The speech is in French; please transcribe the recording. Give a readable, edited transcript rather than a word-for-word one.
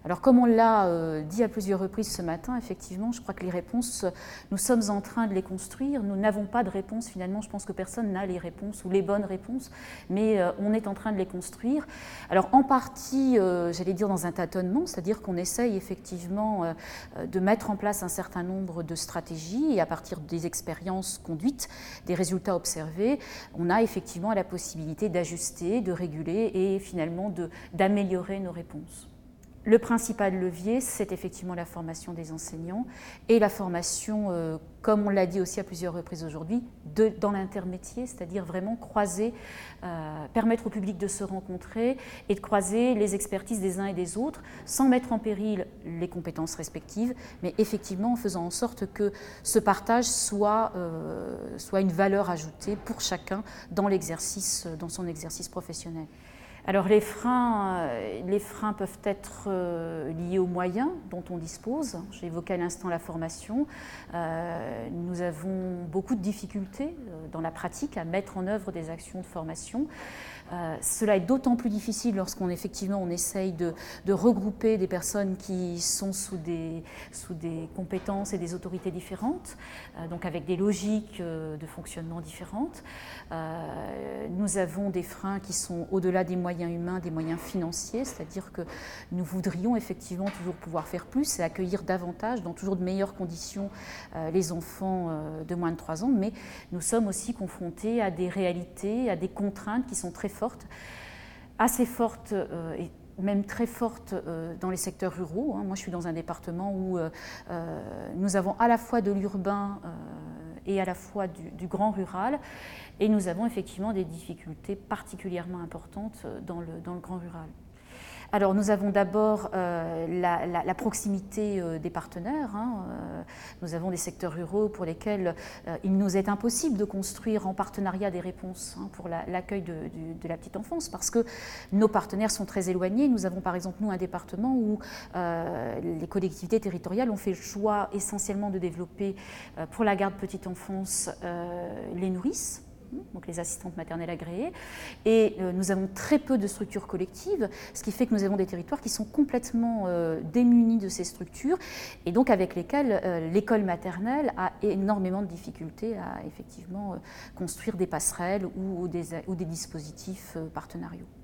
Alors comme on l'a dit à plusieurs reprises ce matin, effectivement, je crois que les réponses, nous sommes en train de les construire. Nous n'avons pas de réponse finalement, je pense que personne n'a les réponses ou les bonnes réponses, mais on est en train de les construire. Alors en partie, j'allais dire dans un tâtonnement, c'est-à-dire qu'on essaye effectivement de mettre en place un certain nombre de stratégies et à partir des expériences conduites, des résultats observés, on a effectivement la possibilité d'ajuster, de réguler et finalement d'améliorer nos réponses. Le principal levier, c'est effectivement la formation des enseignants et la formation, comme on l'a dit aussi à plusieurs reprises aujourd'hui, dans l'intermétier, c'est-à-dire vraiment croiser, permettre au public de se rencontrer et de croiser les expertises des uns et des autres sans mettre en péril les compétences respectives, mais effectivement en faisant en sorte que ce partage soit une valeur ajoutée pour chacun dans son exercice professionnel. Alors les freins peuvent être liés aux moyens dont on dispose. J'ai évoqué à l'instant la formation. Nous avons beaucoup de difficultés dans la pratique à mettre en œuvre des actions de formation. Cela est d'autant plus difficile lorsqu'on essaye de regrouper des personnes qui sont sous des compétences et des autorités différentes, donc avec des logiques de fonctionnement différentes. Nous avons des freins qui sont au-delà des moyens humains, des moyens financiers, c'est-à-dire que nous voudrions effectivement toujours pouvoir faire plus et accueillir davantage, dans toujours de meilleures conditions, les enfants de moins de 3 ans, mais nous sommes aussi confrontés à des réalités, à des contraintes qui sont très fortes, assez fortes et même très fortes dans les secteurs ruraux. Moi, je suis dans un département où nous avons à la fois de l'urbain et à la fois du grand rural, et nous avons effectivement des difficultés particulièrement importantes dans le grand rural. Alors nous avons d'abord la proximité des partenaires. Nous avons des secteurs ruraux pour lesquels il nous est impossible de construire en partenariat des réponses pour l'accueil de la petite enfance parce que nos partenaires sont très éloignés. Nous avons par exemple un département où les collectivités territoriales ont fait le choix essentiellement de développer pour la garde petite enfance les nourrices, donc les assistantes maternelles agréées, et nous avons très peu de structures collectives, ce qui fait que nous avons des territoires qui sont complètement démunis de ces structures, et donc avec lesquels l'école maternelle a énormément de difficultés à effectivement construire des passerelles ou des dispositifs partenariaux.